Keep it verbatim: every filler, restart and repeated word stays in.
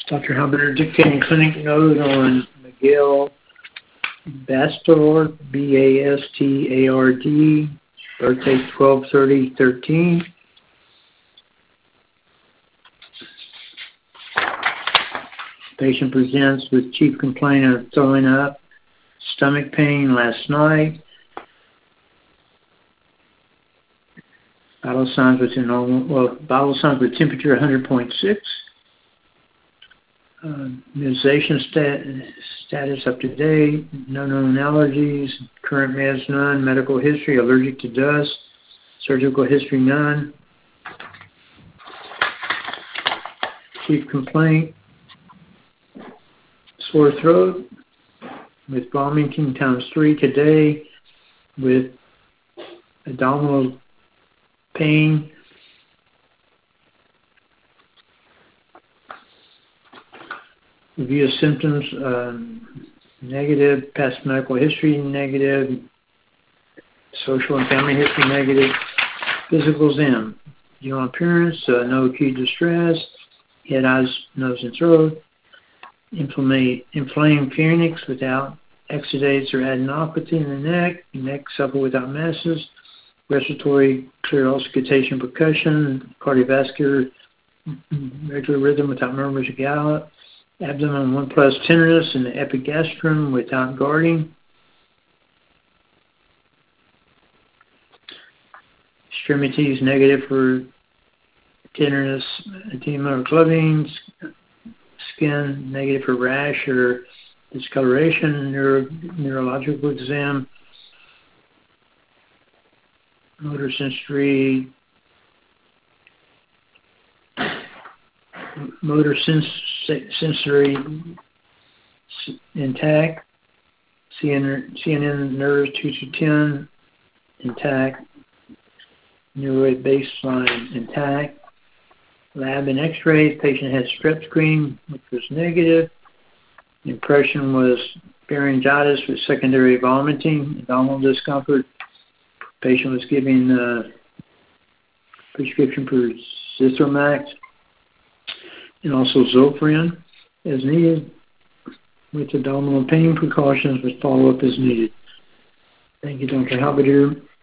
Doctor Halbert dictating clinic note on Miguel Bastard, B A S T A R D, birthday twelve thirty thirteen. Patient presents with chief complaint of throwing up, stomach pain last night. Vital signs within normal, well, vital signs with temperature one hundred point six. Uh, immunization stat, status up to date, no known allergies, current meds none, medical history, allergic to dust, surgical history none. Chief complaint, sore throat with vomiting times three today with abdominal pain. Review of symptoms, um, negative, past medical history negative, social and family history negative, physical exam, general appearance, uh, no acute distress, head, eyes, nose, and throat, inflamed, inflamed pharynx without exudates or adenopathy in the neck, neck supple without masses, respiratory clear auscultation percussion, cardiovascular regular rhythm without murmurs or gallop, abdomen one plus tenderness in the epigastrum without guarding, extremities negative for tenderness, edema or clubbing, skin negative for rash or discoloration, neuro, neurological exam, motor sensory, motor sens sensory intact, C N N nerves two to ten intact, neuroid baseline intact, lab and x-rays, patient had strep screening, which was negative. The impression was pharyngitis with secondary vomiting, abdominal discomfort. Patient was given uh, prescription for Zithromax and also Zofran as needed, with abdominal pain precautions with follow-up as needed. Thank you, Doctor Halbert.